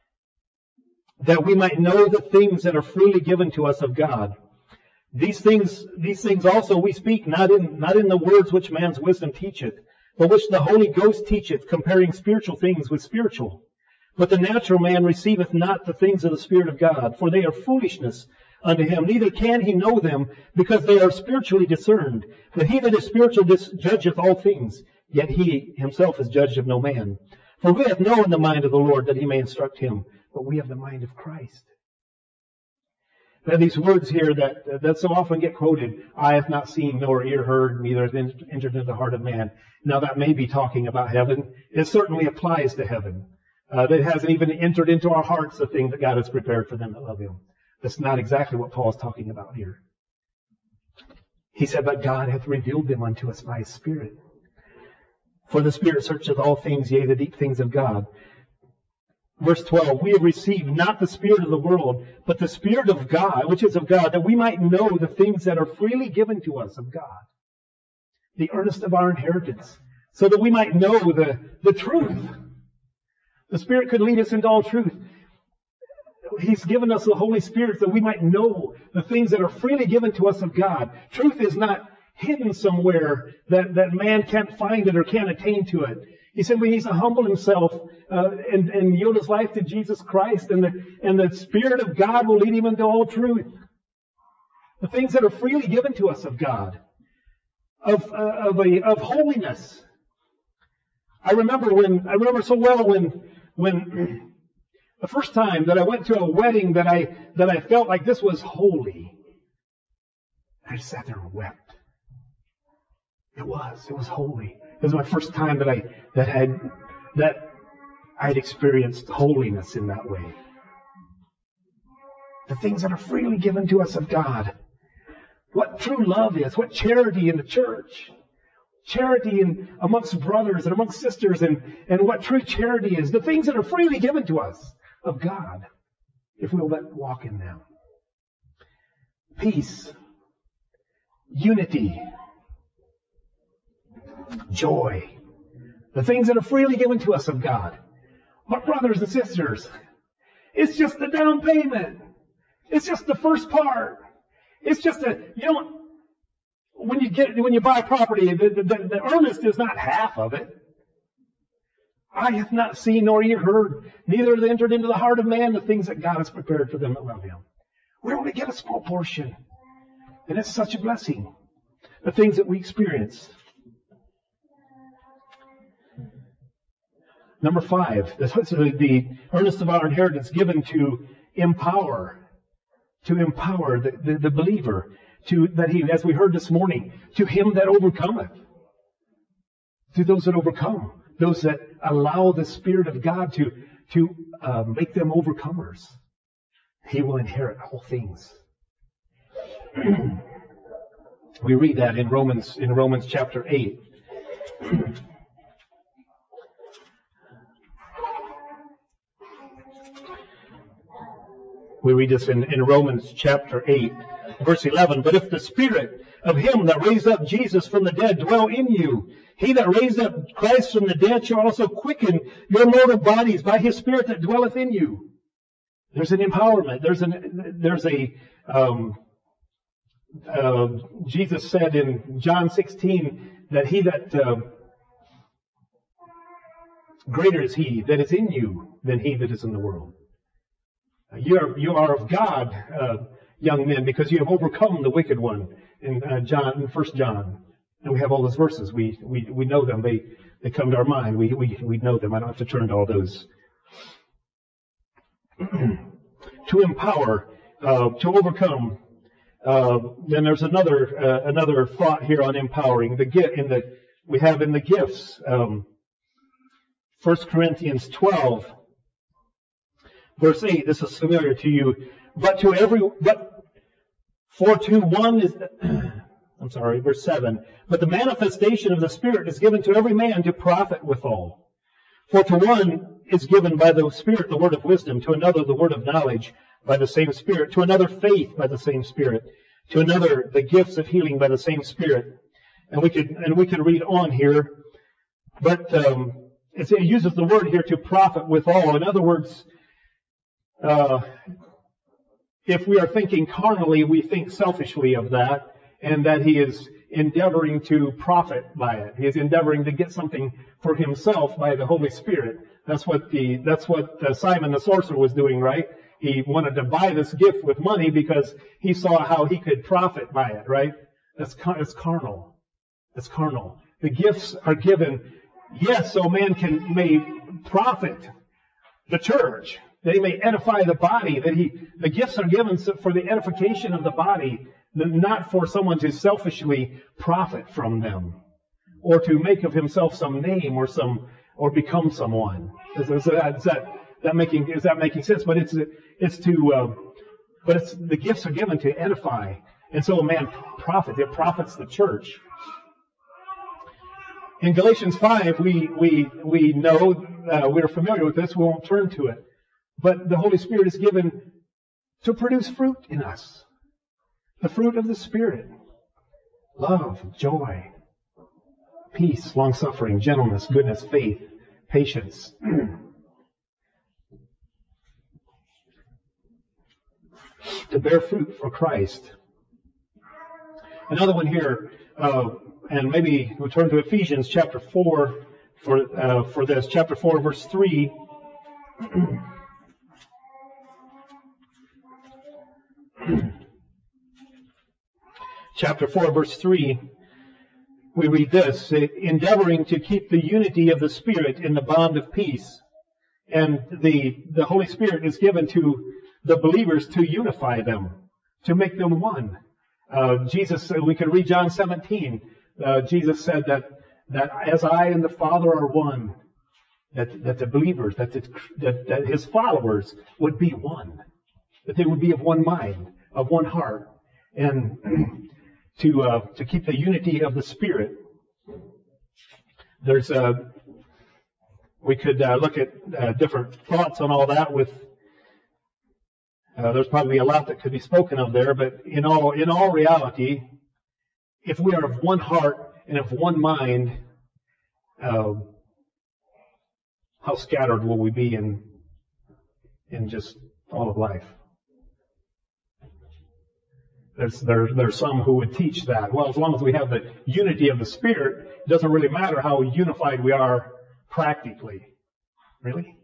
that we might know the things that are freely given to us of God. These things also we speak, not in the words which man's wisdom teacheth, but which the Holy Ghost teacheth, comparing spiritual things with spiritual. But the natural man receiveth not the things of the Spirit of God, for they are foolishness unto him, neither can he know them, because they are spiritually discerned. But he that is spiritual judgeth all things, yet he himself is judged of no man. For we have known the mind of the Lord, that he may instruct him, but we have the mind of Christ. Now these words here that so often get quoted, eye hath not seen nor ear heard, neither hath entered into the heart of man. Now that may be talking about heaven. It certainly applies to heaven. That hasn't even entered into our hearts the thing that God has prepared for them that love him. That's not exactly what Paul is talking about here. He said, but God hath revealed them unto us by his Spirit. For the Spirit searcheth all things, yea, the deep things of God. Verse 12, we have received not the spirit of the world, but the Spirit of God, which is of God, that we might know the things that are freely given to us of God. The earnest of our inheritance, so that we might know the truth. The Spirit could lead us into all truth. He's given us the Holy Spirit that we might know the things that are freely given to us of God. Truth is not hidden somewhere that man can't find it or can't attain to it. He simply needs to humble himself and yield his life to Jesus Christ, and the Spirit of God will lead him into all truth. The things that are freely given to us of God, of holiness. I remember so well when the first time that I went to a wedding that I felt like this was holy. I just sat there and wept. It was holy. It was my first time that I'd experienced holiness in that way. The things that are freely given to us of God. What true love is, what charity in the church. Charity amongst brothers and amongst sisters, and what true charity is. The things that are freely given to us of God, if we'll walk in them. Peace, unity, joy. The things that are freely given to us of God. But brothers and sisters, it's just the down payment. It's just the first part. It's just when you buy a property, the earnest is not half of it. I have not seen nor ear heard, neither have entered into the heart of man the things that God has prepared for them that love him. We only get a small portion. And it's such a blessing. The things that we experience. Number 5, the earnest of our inheritance given to empower the believer, as we heard this morning, to him that overcometh. To those that overcome, those that allow the Spirit of God to make them overcomers. He will inherit all things. We read that in Romans chapter 8. We read this in Romans chapter 8, verse 11. But if the Spirit of him that raised up Jesus from the dead dwell in you, he that raised up Christ from the dead shall also quicken your mortal bodies by his Spirit that dwelleth in you. There's an empowerment. Jesus said in John 16 that he that greater is he that is in you than he that is in the world. You are of God, young men, because you have overcome the wicked one in 1 John. And we have all those verses. We know them. They come to our mind. We know them. I don't have to turn to all those. To empower, to overcome. Then there's another thought here on empowering. We have in the gifts. 1 Corinthians 12. Verse 8, this is familiar to you. Verse 7. But the manifestation of the Spirit is given to every man to profit withal. For to one is given by the Spirit the word of wisdom, to another the word of knowledge by the same Spirit, to another faith by the same Spirit, to another the gifts of healing by the same Spirit. And we could read on here, but it uses the word here to profit withal. In other words, if we are thinking carnally, we think selfishly of that, and that he is endeavoring to profit by it. He is endeavoring to get something for himself by the Holy Spirit. That's what Simon the sorcerer was doing, right? He wanted to buy this gift with money because he saw how he could profit by it, right? It's carnal. It's carnal. The gifts are given, yes, so man may profit the church. That he may edify the body, the gifts are given for the edification of the body, not for someone to selfishly profit from them, or to make of himself some name or become someone. Is that making sense? But the gifts are given to edify, and so a man profits. It profits the church. In Galatians 5, we know we're familiar with this. We won't turn to it. But the Holy Spirit is given to produce fruit in us. The fruit of the Spirit. Love, joy, peace, long-suffering, gentleness, goodness, faith, patience. To bear fruit for Christ. Another one here, and maybe we'll turn to Ephesians chapter 4 for this. Chapter 4, verse 3. Chapter 4, verse 3, we read this, endeavoring to keep the unity of the Spirit in the bond of peace. And the Holy Spirit is given to the believers to unify them, to make them one. We can read John 17. Jesus said that as I and the Father are one, that the believers, that his followers would be one, that they would be of one mind, of one heart, and to keep the unity of the Spirit. We could look at different thoughts on all that. There's probably a lot that could be spoken of there, but in all reality, if we are of one heart and of one mind, how scattered will we be in just all of life? There's some who would teach that. Well, as long as we have the unity of the Spirit, it doesn't really matter how unified we are practically. Really?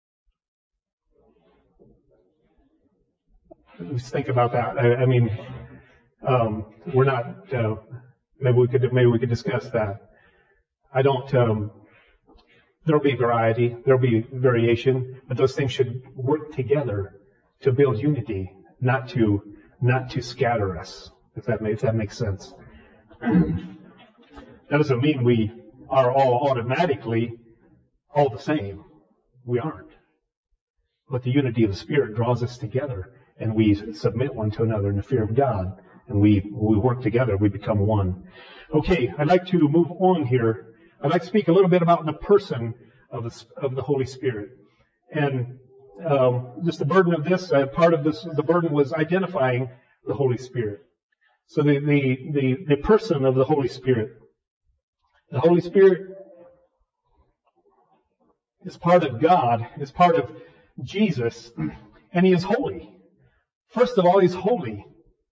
Let's think about that. I mean, we're not. Maybe we could discuss that. I don't. There'll be variety. There'll be variation, but those things should work together to build unity, not to scatter us. If that makes sense. That doesn't mean we are all automatically all the same. We aren't. But the unity of the Spirit draws us together, and we submit one to another in the fear of God, and we work together. We become one. Okay, I'd like to move on here. I'd like to speak a little bit about the person of the Holy Spirit. And just the burden of this, part of this, the burden was identifying the Holy Spirit. So the person of the Holy Spirit. The Holy Spirit is part of God, is part of Jesus, and He is holy. First of all, He's holy.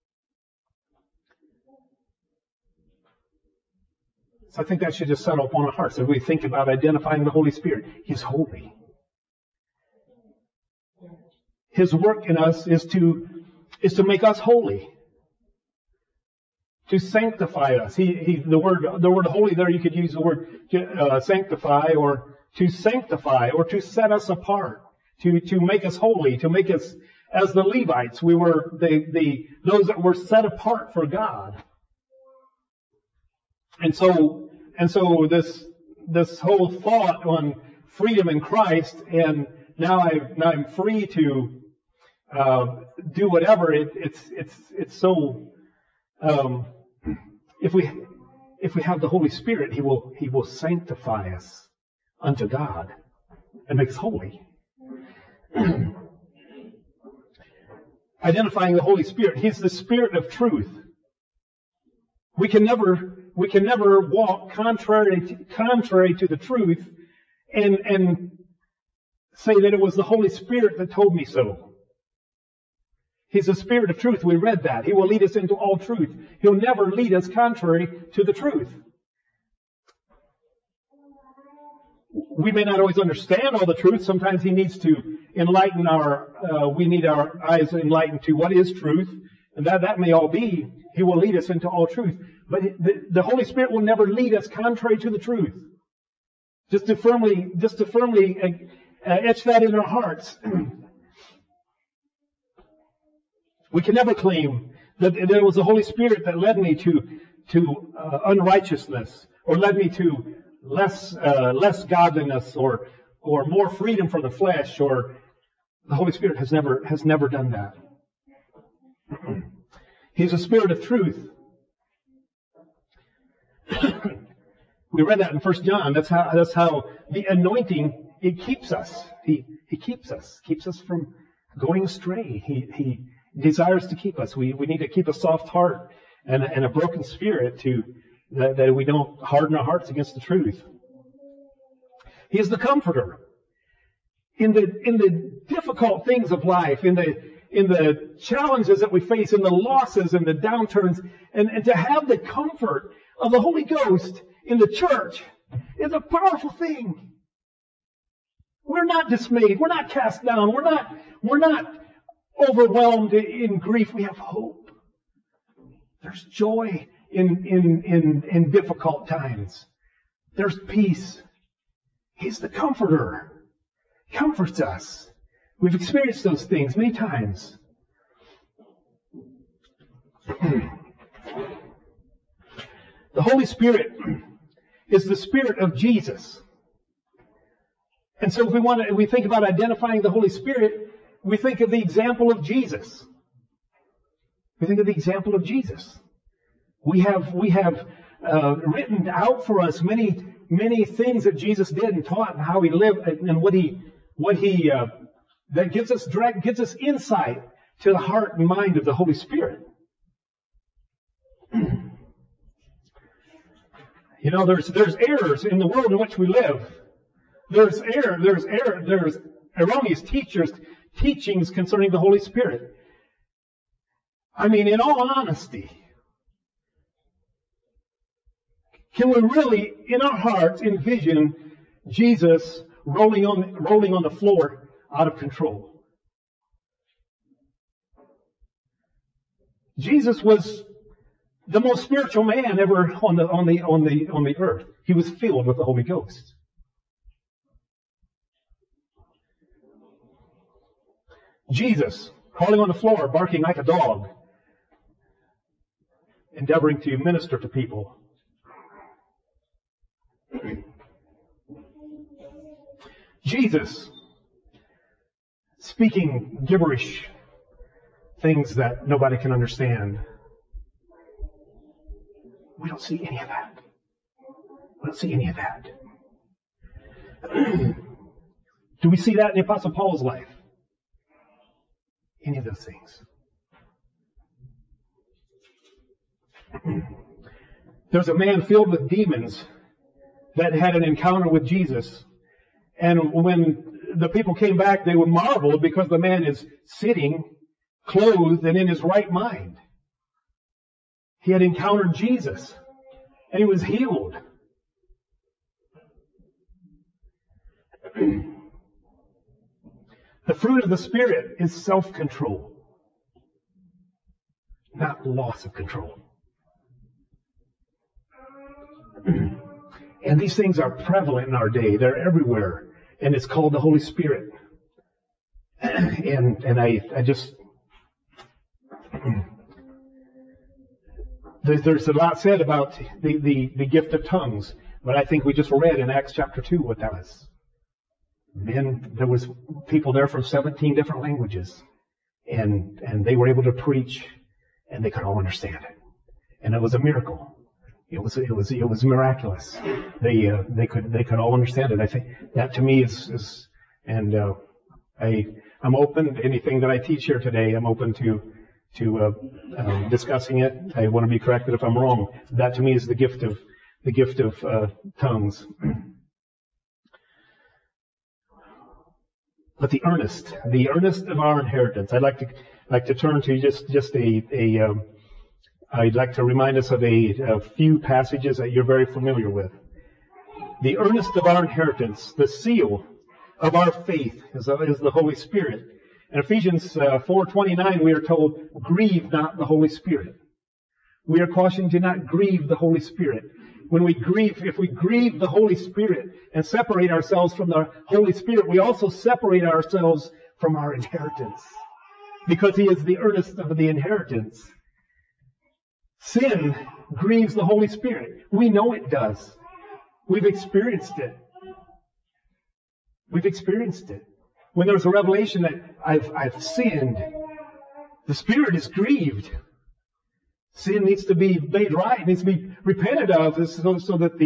So I think that should just settle upon our hearts as we think about identifying the Holy Spirit. He's holy. His work in us is to make us holy, to sanctify us. The word holy there, you could use the word sanctify, or to sanctify, or to set us apart, to make us holy, to make us as the Levites. We were those that were set apart for God. And so this whole thought on freedom in Christ, and now I'm free to do whatever. It's so. If we have the Holy Spirit, He will sanctify us unto God and make us holy. Identifying the Holy Spirit, He's the Spirit of truth. We can never walk contrary to the truth and say that it was the Holy Spirit that told me so. He's the Spirit of truth. We read that. He will lead us into all truth. He'll never lead us contrary to the truth. We may not always understand all the truth. Sometimes He needs to enlighten we need our eyes enlightened to what is truth. And that may all be. He will lead us into all truth. But the Holy Spirit will never lead us contrary to the truth. Just to firmly etch that in our hearts. We can never claim that it was the Holy Spirit that led me to unrighteousness, or led me to less godliness, or more freedom from the flesh. Or the Holy Spirit has never done that. He's a Spirit of truth. We read that in 1 John. That's how the anointing, it keeps us. He keeps us from going astray. He desires to keep us. We need to keep a soft heart and a broken spirit that we don't harden our hearts against the truth. He is the Comforter. In the difficult things of life, in the challenges that we face, in the losses and the downturns, and to have the comfort of the Holy Ghost in the church is a powerful thing. We're not dismayed. We're not cast down. We're not overwhelmed in grief. We have hope. There's joy in difficult times. There's peace. He's the Comforter. He comforts us. We've experienced those things many times. The Holy Spirit is the Spirit of Jesus. And so if we think about identifying the Holy Spirit, we think of the example of Jesus. We think of the example of Jesus. We have written out for us many things that Jesus did and taught, and how he lived, and what he that gives us insight to the heart and mind of the Holy Spirit. You know, there's errors in the world in which we live. There's erroneous teachings concerning the Holy Spirit. I mean, in all honesty, can we really, in our hearts, envision Jesus rolling on the floor out of control? Jesus was the most spiritual man ever on the earth. He was filled with the Holy Ghost. Jesus, crawling on the floor, barking like a dog, endeavoring to minister to people. Jesus, speaking gibberish, things that nobody can understand. We don't see any of that. We don't see any of that. Do we see that in the Apostle Paul's life? Any of those things? There's a man filled with demons that had an encounter with Jesus. And when the people came back, they would marvel because the man is sitting, clothed, and in his right mind. He had encountered Jesus, and he was healed. The fruit of the Spirit is self-control, not loss of control. And these things are prevalent in our day. They're everywhere. And it's called the Holy Spirit. And I just... There's a lot said about the gift of tongues. But I think we just read in Acts chapter 2 what that was. There was people there from 17 different languages. And they were able to preach. And they could all understand it. And it was a miracle. It was miraculous. They could all understand it. I think that to me is I'm open to anything that I teach here today. I'm open to discussing it. I want to be corrected if I'm wrong. That to me is the gift of tongues. But the earnest of our inheritance. I'd like to turn to I'd like to remind us of a few passages that you're very familiar with. The earnest of our inheritance, the seal of our faith is the Holy Spirit. In Ephesians 4:29, we are told, grieve not the Holy Spirit. We are cautioned to not grieve the Holy Spirit. If we grieve the Holy Spirit and separate ourselves from the Holy Spirit, we also separate ourselves from our inheritance. Because He is the earnest of the inheritance. Sin grieves the Holy Spirit. We know it does. We've experienced it. We've experienced it. When there's a revelation that I've sinned, the Spirit is grieved. Sin needs to be made right, needs to be repented of, so that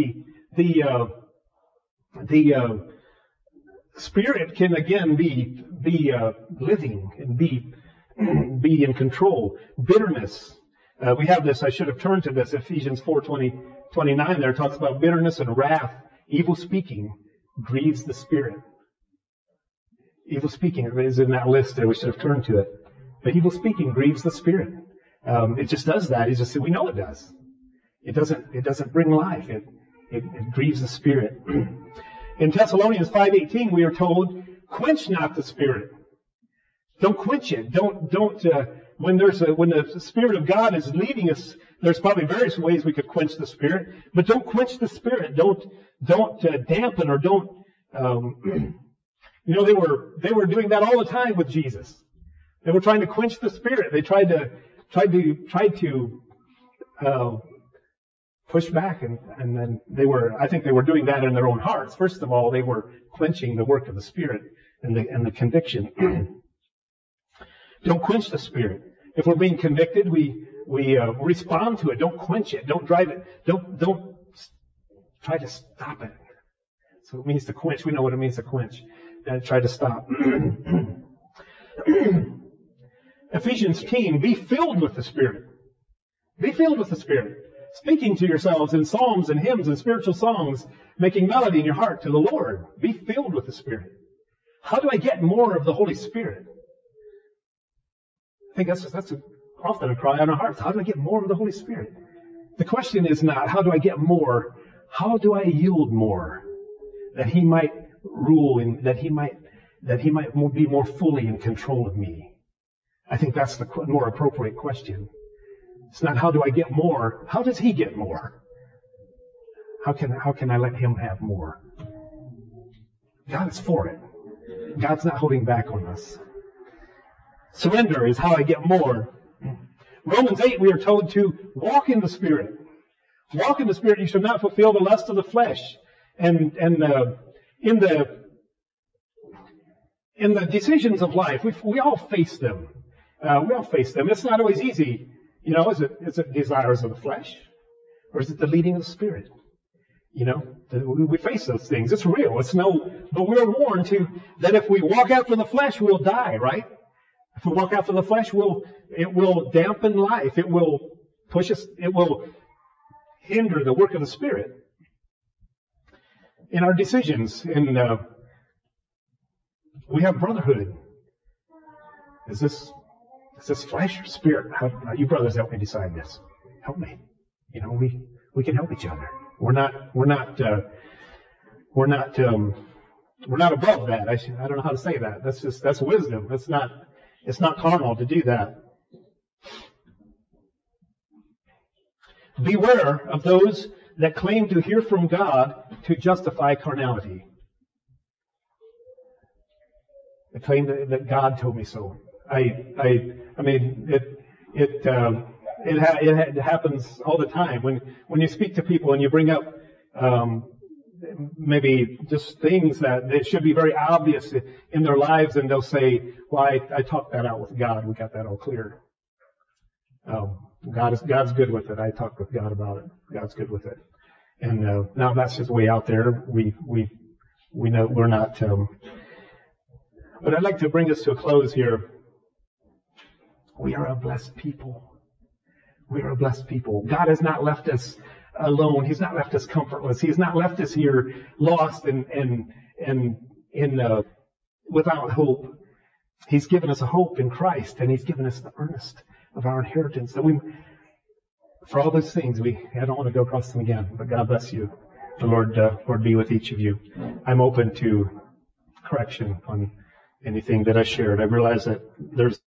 the Spirit can again be living and be in control. Bitterness. We have this, I should have turned to this, Ephesians 4:29 there talks about bitterness and wrath. Evil speaking grieves the Spirit. Evil speaking is in that list there. We should have turned to it. But evil speaking grieves the Spirit. It just does that. We know it does. It doesn't bring life. It grieves the Spirit. In Thessalonians 5:18 we are told, quench not the Spirit. Don't quench it. When the Spirit of God is leading us, there's probably various ways we could quench the Spirit, but don't quench the Spirit. Don't dampen or don't. They were doing that all the time with Jesus. They were trying to quench the Spirit. They tried to push back, and then I think they were doing that in their own hearts. First of all, they were quenching the work of the Spirit and the conviction. Don't quench the Spirit. If we're being convicted, we respond to it. Don't quench it. Don't drive it. Don't try to stop it. So it means to quench. We know what it means to quench. And try to stop. Ephesians 10, be filled with the Spirit. Be filled with the Spirit. Speaking to yourselves in psalms and hymns and spiritual songs, making melody in your heart to the Lord. Be filled with the Spirit. How do I get more of the Holy Spirit? I think that's often a cry on our hearts. How do I get more of the Holy Spirit? The question is not, how do I get more? How do I yield more? That He might rule and that He might be more fully in control of me. I think that's the more appropriate question. It's not how do I get more? How does He get more? How can I let Him have more? God is for it. God's not holding back on us. Surrender is how I get more. Romans 8, we are told to walk in the Spirit. Walk in the Spirit. You shall not fulfill the lust of the flesh. And in the decisions of life, we all face them. We all face them. It's not always easy. You know, is it desires of the flesh? Or is it the leading of the Spirit? You know, we face those things. It's real. But we're warned that if we walk after the flesh, we'll die, right? If we walk after the flesh, it will dampen life. It will push us. It will hinder the work of the Spirit. In our decisions, we have brotherhood. Is this flesh or spirit? How you brothers help me decide this? Help me. You know, we can help each other. We're not above that. I don't know how to say that. That's wisdom. It's not carnal to do that. Beware of those that claim to hear from God to justify carnality. They claim that God told me so. I mean, it happens all the time when you speak to people and you bring up maybe just things that it should be very obvious in their lives, and they'll say, "Well, I talked that out with God. We got that all clear." God's good with it. I talked with God about it. God's good with it. And now that's His way out there. We know we're not. But I'd like to bring us to a close here. We are a blessed people. We are a blessed people. God has not left us alone. He's not left us comfortless. He has not left us here lost and without hope. He's given us a hope in Christ, and He's given us the earnest of our inheritance. That for all those things, I don't want to go across them again, but God bless you. The Lord be with each of you. I'm open to correction on anything that I shared. I realize that there's